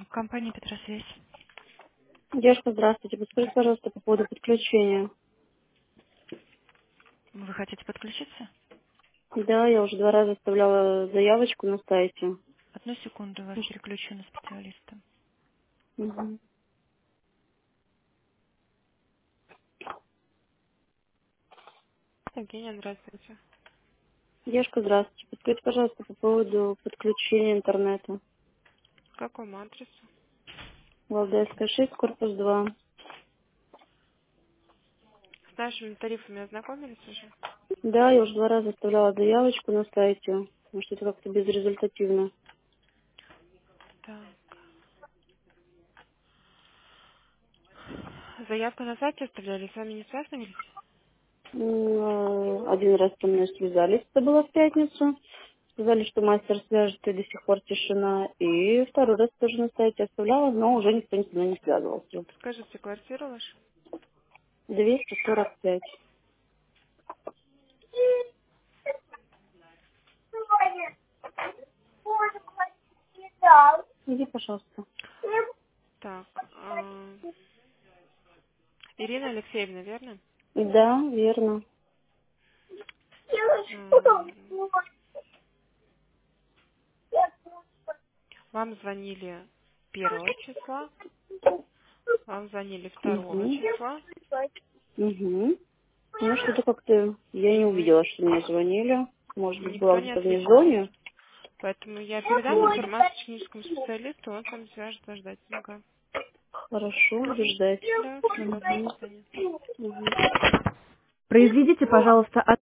Компания Петросвязь. Девушка, здравствуйте. Подскажите, пожалуйста, по поводу подключения. Вы хотите подключиться? Да, я уже 2 раза оставляла заявочку на сайте. Одну секунду, вас переключу на специалиста. Мгм. Евгения, здравствуйте. Девушка, здравствуйте. Подскажите, пожалуйста, по поводу подключения интернета. К какому адресу? Валдайская 6, корпус 2. С нашими тарифами ознакомились уже? Да, я уже 2 раза оставляла заявочку на сайте. Может, это как-то безрезультативно. Так. Заявку на сайте оставляли, с вами не связывались? 1 раз со мной связались, это было в пятницу. Сказали, что мастер свяжет, и до сих пор тишина. И 2 раз тоже на сайте оставляла, но уже никто со мной не связывался. Скажите, квартира ваша? 245. Иди, пожалуйста. Так. Ирина Алексеевна, верно? Да, верно. М, Вам звонили 1 числа, вам звонили 2 Угу. числа, Угу. Ну, что-то как-то я не и увидела, что мне звонили. Может быть, была никто не где-то вне отвечал. зоне. Поэтому я передам информацию техническому специалисту, он с вами свяжется ждать. Хорошо, буду ждать. Да, всего доброго, до Угу. свидания. Угу. Произведите, пожалуйста,